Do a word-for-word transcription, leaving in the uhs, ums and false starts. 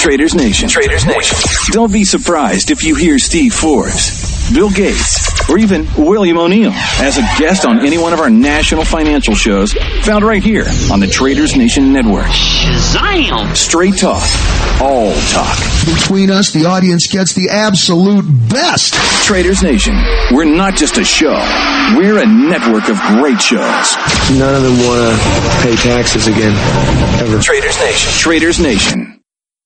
Traders Nation. Traders Nation. Don't be surprised if you hear Steve Forbes, Bill Gates, or even William O'Neill as a guest on any one of our national financial shows found right here on the Traders Nation Network. Shazam! Straight talk. All talk. Between us, the audience gets the absolute best. Traders Nation. We're not just a show. We're a network of great shows. None of them want to pay taxes again, ever. Traders Nation. Traders Nation.